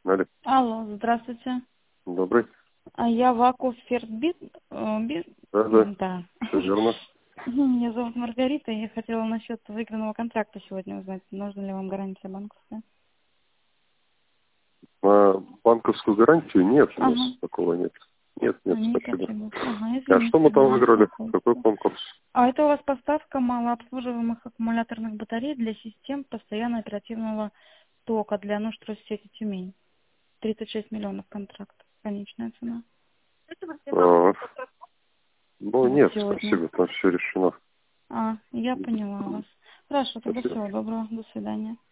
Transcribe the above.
Алло, Алло, здравствуйте. добрый. Я Ваку Фердбит. Да, Да. все верно. Меня зовут Маргарита, и я хотела насчет выигранного контракта сегодня узнать, нужна ли вам гарантия банковская. На банковскую гарантию нет, у нас Ага. такого нет. Нет, Не спасибо. хотели. Ага, А что извините, мы тогда там не выиграли? Какой беспокоиться. конкурс? А это у вас поставка малообслуживаемых аккумуляторных батарей для систем постоянно оперативного тока для нужд Россети Тюмень. 36 миллионов контракт. Конечная цена. А, ну, Вот нет, сегодня. спасибо, там все решено. Я поняла вас. Хорошо, тогда Спасибо. всего доброго. До свидания.